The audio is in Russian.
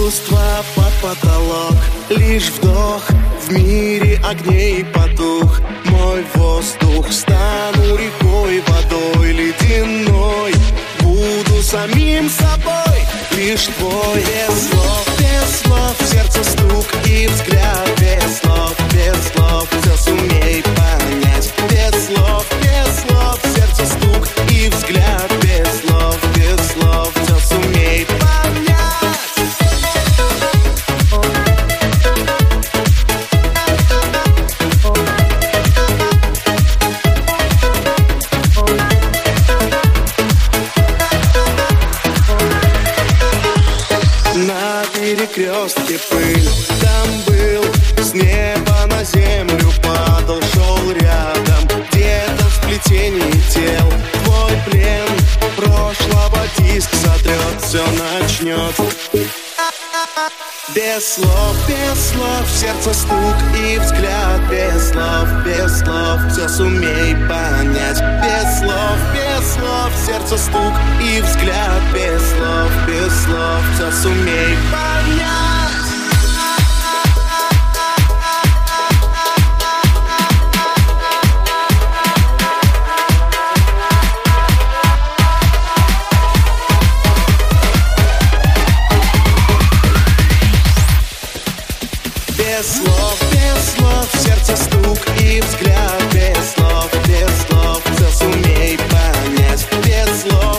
Чувства под потолок, лишь вдох, в мире огней потух. Мой воздух, стану рекой, водой ледяной. Буду самим собой, лишь твой. Без слов, в сердце стук и взгляд. Без слов, все сумей понять. Без слов, в сердце стук и взгляд. Без слов, все сумей понять. На перекрестке пыль, там был, с неба на землю падал, шел рядом, где-то в сплетении тел. Твой плен прошлого диск сотрет, все начнет. Без слов, в сердце стук и взгляд. Без слов, все сумей понять. Без слов, в сердце стук и взгляд. Без слов, все сумей понять. Без слов, в сердце стук и взгляд. Без слов, все сумей понять. Без слов.